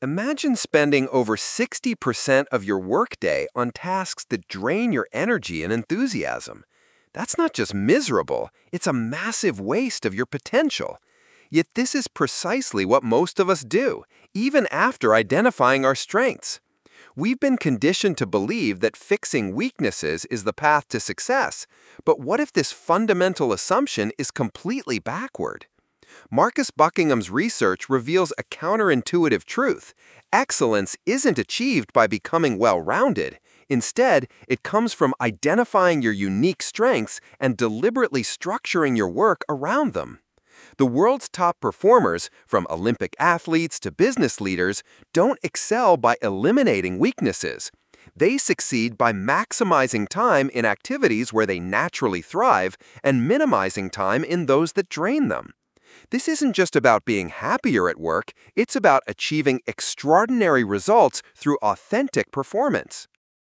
Imagine spending over 60% of your workday on tasks that drain your energy and enthusiasm. That's not just miserable, it's a massive waste of your potential. Yet this is precisely what most of us do, even after identifying our strengths. We've been conditioned to believe that fixing weaknesses is the path to success. But what if this fundamental assumption is completely backward? Marcus Buckingham's research reveals a counterintuitive truth. Excellence isn't achieved by becoming well-rounded. Instead, it comes from identifying your unique strengths and deliberately structuring your work around them. The world's top performers, from Olympic athletes to business leaders, don't excel by eliminating weaknesses. They succeed by maximizing time in activities where they naturally thrive and minimizing time in those that drain them. This isn't just about being happier at work, it's about achieving extraordinary results through authentic performance.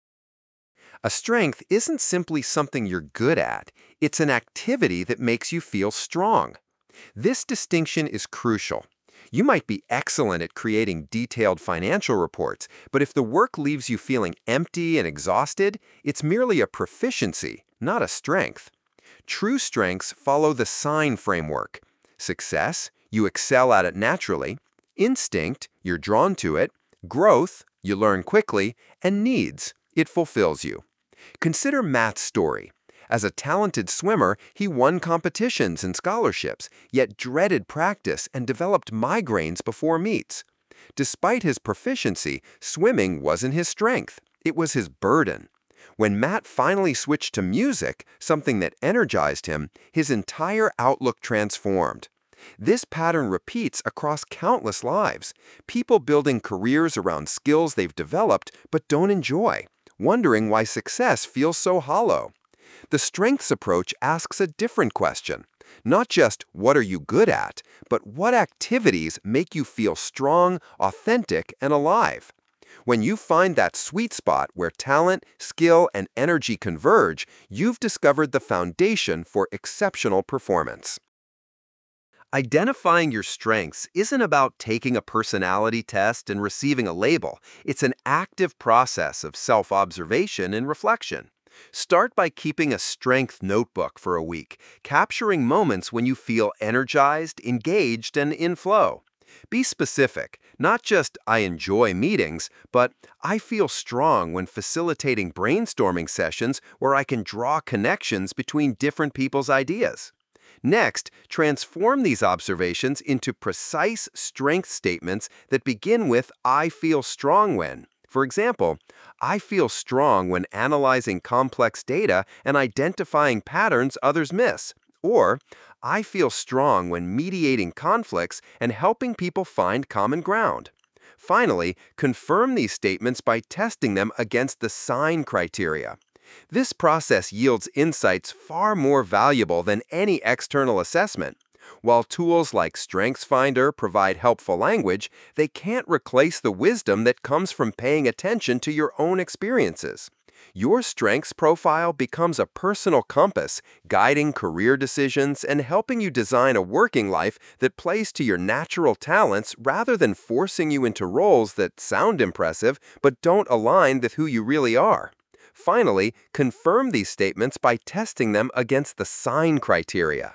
A strength isn't simply something you're good at, it's an activity that makes you feel strong. This distinction is crucial. You might be excellent at creating detailed financial reports, but if the work leaves you feeling empty and exhausted, it's merely a proficiency, not a strength. True strengths follow the sign framework. Success, you excel at it naturally. Instinct, you're drawn to it. Growth, you learn quickly. And needs, it fulfills you. Consider Matt's story. As a talented swimmer, he won competitions and scholarships, yet dreaded practice and developed migraines before meets. Despite his proficiency, swimming wasn't his strength. It was his burden. When Matt finally switched to music, something that energized him, his entire outlook transformed. This pattern repeats across countless lives. People building careers around skills they've developed but don't enjoy, wondering why success feels so hollow. The strengths approach asks a different question. Not just what are you good at, but what activities make you feel strong, authentic, and alive. When you find that sweet spot where talent, skill, and energy converge, you've discovered the foundation for exceptional performance. Identifying your strengths isn't about taking a personality test and receiving a label. It's an active process of self-observation and reflection. Start by keeping a strength notebook for a week, capturing moments when you feel energized, engaged, and in flow. Be specific, not just "I enjoy meetings," but "I feel strong when facilitating brainstorming sessions where I can draw connections between different people's ideas." Next, transform these observations into precise strength statements that begin with "I feel strong when." For example, I feel strong when analyzing complex data and identifying patterns others miss. Or, I feel strong when mediating conflicts and helping people find common ground. Finally, confirm these statements by testing them against the sign criteria. This process yields insights far more valuable than any external assessment. While tools like StrengthsFinder provide helpful language, they can't replace the wisdom that comes from paying attention to your own experiences. Your strengths profile becomes a personal compass, guiding career decisions and helping you design a working life that plays to your natural talents rather than forcing you into roles that sound impressive but don't align with who you really are. Finally, confirm these statements by testing them against the sign criteria.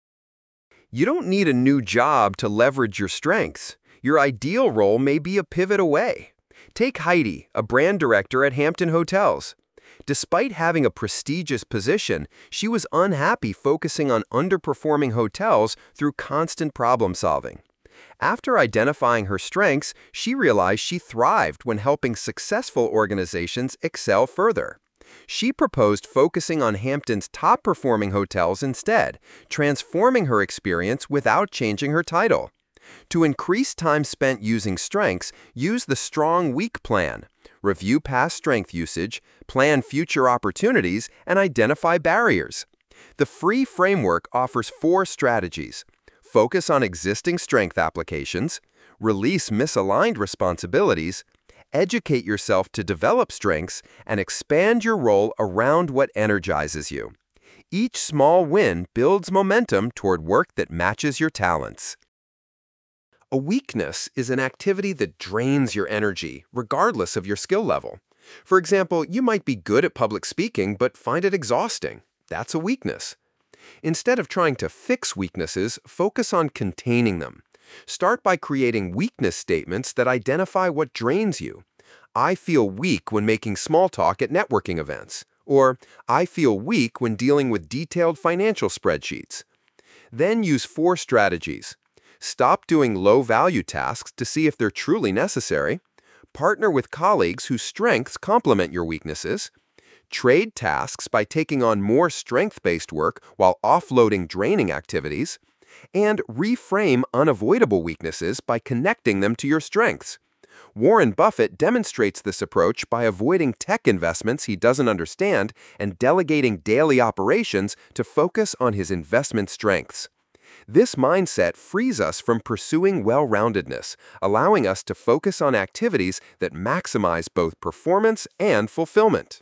You don't need a new job to leverage your strengths. Your ideal role may be a pivot away. Take Heidi, a brand director at Hampton Hotels. Despite having a prestigious position, she was unhappy focusing on underperforming hotels through constant problem solving. After identifying her strengths, she realized she thrived when helping successful organizations excel further. She proposed focusing on Hampton's top-performing hotels instead, transforming her experience without changing her title. To increase time spent using strengths, use the Strong Week plan. Review past strength usage, plan future opportunities, and identify barriers. The free framework offers 4 strategies. Focus on existing strength applications, release misaligned responsibilities, educate yourself to develop strengths, and expand your role around what energizes you. Each small win builds momentum toward work that matches your talents. A weakness is an activity that drains your energy, regardless of your skill level. For example, you might be good at public speaking but find it exhausting. That's a weakness. Instead of trying to fix weaknesses, focus on containing them. Start by creating weakness statements that identify what drains you. I feel weak when making small talk at networking events. Or, I feel weak when dealing with detailed financial spreadsheets. Then use 4 strategies. Stop doing low-value tasks to see if they're truly necessary. Partner with colleagues whose strengths complement your weaknesses. Trade tasks by taking on more strength-based work while offloading draining activities. And reframe unavoidable weaknesses by connecting them to your strengths. Warren Buffett demonstrates this approach by avoiding tech investments he doesn't understand and delegating daily operations to focus on his investment strengths. This mindset frees us from pursuing well-roundedness, allowing us to focus on activities that maximize both performance and fulfillment.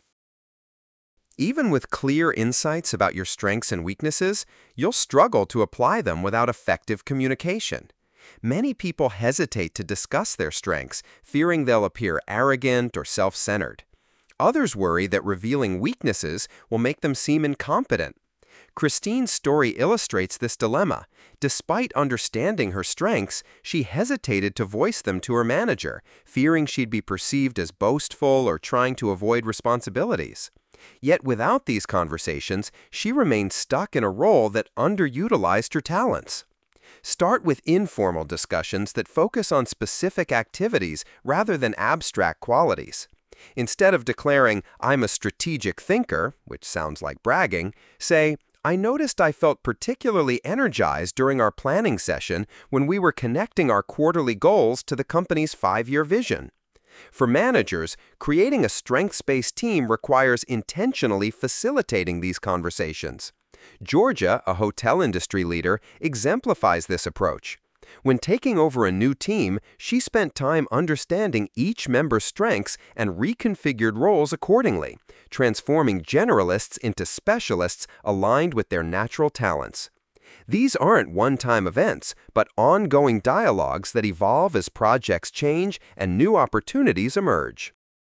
Even with clear insights about your strengths and weaknesses, you'll struggle to apply them without effective communication. Many people hesitate to discuss their strengths, fearing they'll appear arrogant or self-centered. Others worry that revealing weaknesses will make them seem incompetent. Christine's story illustrates this dilemma. Despite understanding her strengths, she hesitated to voice them to her manager, fearing she'd be perceived as boastful or trying to avoid responsibilities. Yet without these conversations, she remained stuck in a role that underutilized her talents. Start with informal discussions that focus on specific activities rather than abstract qualities. Instead of declaring, "I'm a strategic thinker," which sounds like bragging, say, "I noticed I felt particularly energized during our planning session when we were connecting our quarterly goals to the company's 5-year vision." For managers, creating a strengths-based team requires intentionally facilitating these conversations. Georgia, a hotel industry leader, exemplifies this approach. When taking over a new team, she spent time understanding each member's strengths and reconfigured roles accordingly, transforming generalists into specialists aligned with their natural talents. These aren't one-time events, but ongoing dialogues that evolve as projects change and new opportunities emerge.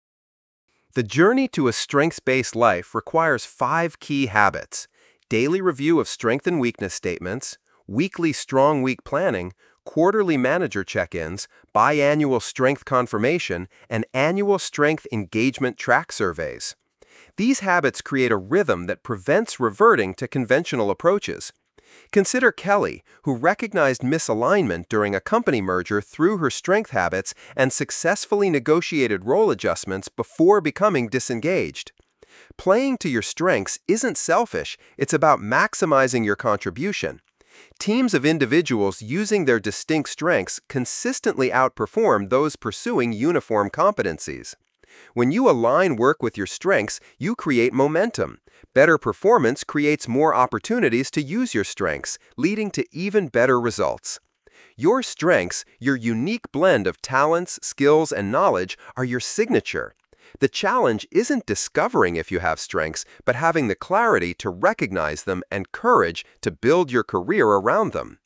The journey to a strengths-based life requires 5 key habits: daily review of strength and weakness statements, weekly strong week planning, quarterly manager check-ins, biannual strength confirmation, and annual strength engagement track surveys. These habits create a rhythm that prevents reverting to conventional approaches. Consider Kelly, who recognized misalignment during a company merger through her strength habits and successfully negotiated role adjustments before becoming disengaged. Playing to your strengths isn't selfish, it's about maximizing your contribution. Teams of individuals using their distinct strengths consistently outperform those pursuing uniform competencies. When you align work with your strengths, you create momentum. Better performance creates more opportunities to use your strengths, leading to even better results. Your strengths, your unique blend of talents, skills, and knowledge, are your signature. The challenge isn't discovering if you have strengths, but having the clarity to recognize them and courage to build your career around them.